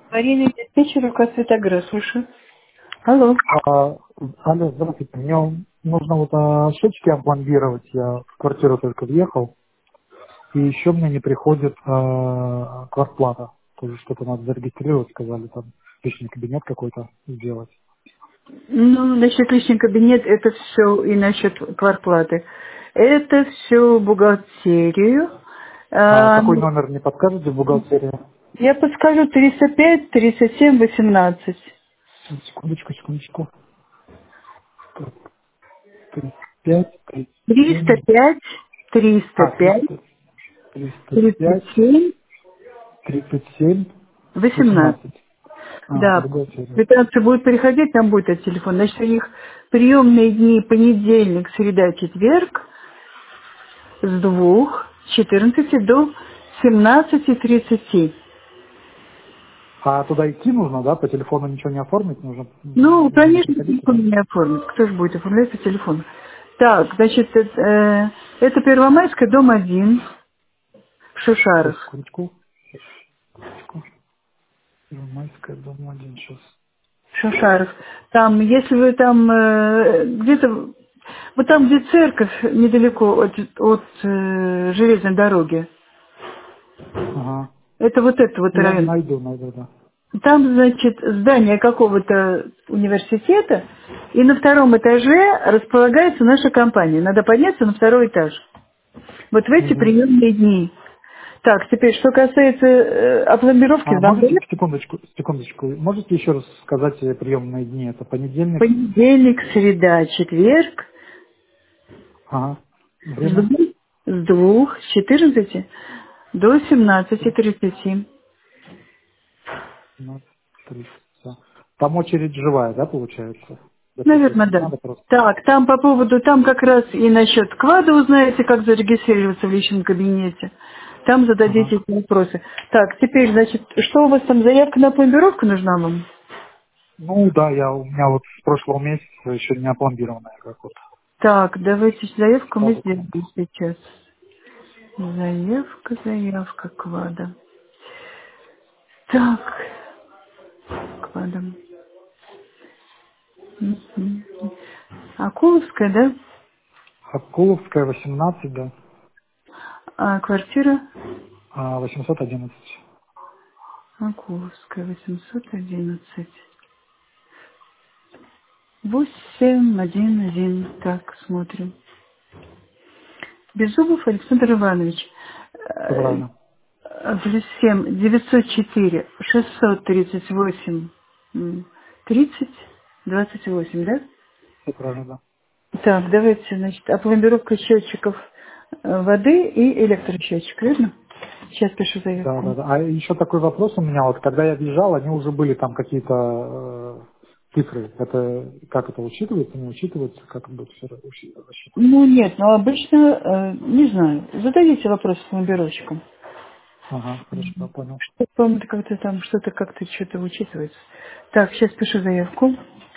Марина, диспетчер, рука Светогра, слушаю. Алло. А, Алло, здравствуйте. Мне нужно вот счетчики опломбировать. Я в квартиру только въехал. И еще мне не приходит квартплата. Тоже что-то надо зарегистрировать, сказали, там личный кабинет какой-то сделать. Ну, насчет личный кабинет, это все, и насчет квартплаты. Это все бухгалтерию. А А, какой номер не подскажете в бухгалтерии? я подскажу 305, 37, 18. Секундочку, секундочку. Так, 35, 37. 305, 305, 300, 305, 37, 37, 18. 18. Да, Бухгалтерия. квитанция будет приходить, там будет этот телефон. Значит, у них приемные дни понедельник, среда, четверг, с 2:14 до 17:30. А туда идти нужно, да? По телефону ничего не оформить, нужно Ну, именно конечно, приходить телефон туда. не оформит. Кто же будет оформлять по телефону? Так, значит, это Первомайская, дом 1, в Сейчас, Шушарах. секундочку. Секундочку. Первомайская, дом 1, сейчас. В Шушарах. Там, если вы там где-то, вот там, где церковь, недалеко от железной дороги, Ага. это вот этот вот Ну, я район. найду, да. Там, значит, здание какого-то университета, и на втором этаже располагается наша компания. Надо подняться на второй этаж. Вот в эти Угу. приемные дни. Так, теперь, что касается опломбировки, А вам можете, говорят, секундочку, можете еще раз сказать приемные дни? Это понедельник? понедельник, среда, четверг, Ага. с Время? 2, с 14 до 17:30. 17:30. Там очередь живая, да, получается? Наверное, Записываться не да. надо просто. Так, там по поводу, там как раз и насчет КВАДа узнаете, как зарегистрироваться в личном кабинете. Там Ага. зададите эти вопросы. Так, теперь, значит, что у вас там, заявка на пломбировку нужна вам? Ну да, у меня вот с прошлого месяца еще не опломбированная как вот. Так, давайте заявку мы По сделаем документам. сейчас. Заявка КВАДа. Так, КВАДа. Мгм. Акуловская, да? Акуловская, 18, да. А квартира? 811. Акуловская, 811. 811. Так, смотрим. Беззубов Александр Иванович. Все правильно. Плюс 7, 904, 638, 30, 28, да? Все правильно, да. Так, давайте, значит, опломбировка счетчиков воды и электросчетчик, верно? Сейчас пишу Да, заявку. да, да. А еще такой вопрос у меня, вот когда я въезжал, они уже были там какие-то цифры. Это как это учитывается, не учитывается, как это будет все рассчитываться? Ну, нет, но обычно, не знаю, зададите вопрос пломбировщикам. Ага, хорошо, я понял. Что, по-моему, как-то там что-то как-то что-то учитывается. Так, сейчас пишу заявку.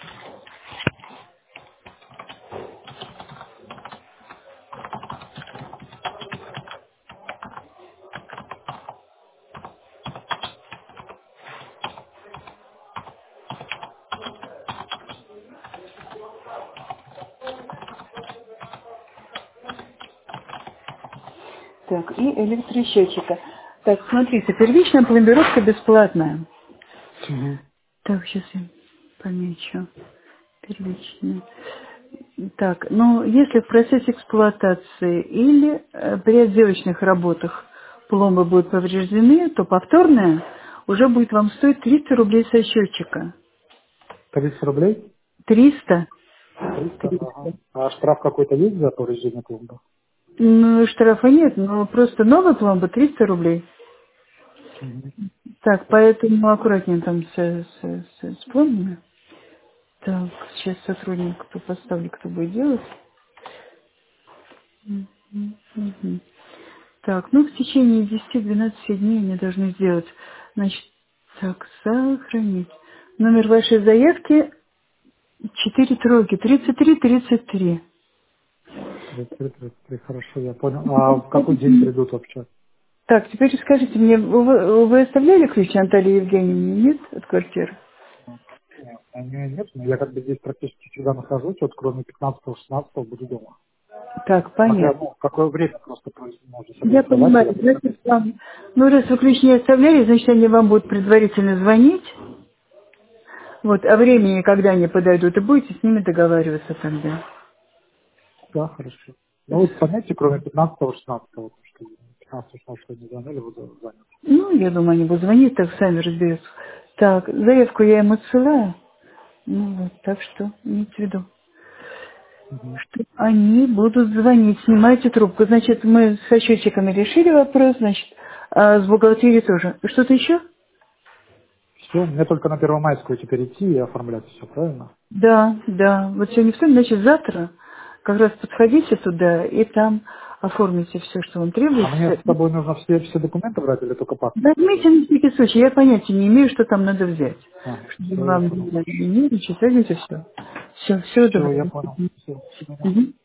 Так, и электросчетчика. Так, смотрите, первичная пломбировка бесплатная. Угу. Так, сейчас я помечу. Первичная. Так, ну, если в процессе эксплуатации или при отделочных работах пломбы будут повреждены, то повторная уже будет вам стоить 300 рублей со счетчика. 30 рублей? 300. 300, 300. ага. А штраф какой-то есть за повреждение клумбы? Ну, штрафа нет, но просто новая пломба 300 рублей. Угу. Так, поэтому аккуратнее там с пломбами. Так, сейчас сотрудник, кто поставлю, кто будет делать. Мгм. Так, ну в течение 10-12 дней они должны сделать. Значит, так, сохранить. Номер вашей заявки 4 тройки, 33. 33, 33, хорошо, я понял. А в какой день придут вообще? Так, теперь скажите мне, вы оставляли ключ Наталье Евгеньевне, нет, от квартиры? Нет, у нее нет, но я как бы здесь практически всегда нахожусь, вот кроме 15-16 буду дома. Так, Смотря, понятно. ну, какое время просто то есть, можно Я согласовать, понимаю, когда буду на значит, месте. вам, ну, раз вы ключ не оставляли, значит, они вам будут предварительно звонить, вот, о времени, когда они подойдут, и будете с ними договариваться тогда. Да, хорошо. Ну, вот пометьте, кроме 15-16, потому что 15-16 не звонили, буду занят. Ну, я думаю, они будут звонить, так сами разберутся. Так, заявку я им отсылаю, ну, вот, так что имейте в виду, Мгм. что они будут звонить, снимайте трубку. Значит, мы с счетчиками решили вопрос, значит, а с бухгалтерией тоже. Что-то еще? Все, мне только на Первомайскую теперь идти и оформлять все, правильно? Да, да. Вот сегодня в среду, значит, завтра как раз подходите туда и там оформите все, что вам А мне требуется. с собой нужно все документы брать или только паспорт с собой? Возьмите на всякий случай. Я понятия не имею, что там надо взять. Ага, Чтобы все, я вам понял. не нервничать, возьмите все. Все, все Все, добро. я понял. Все, до свидания. Мгм.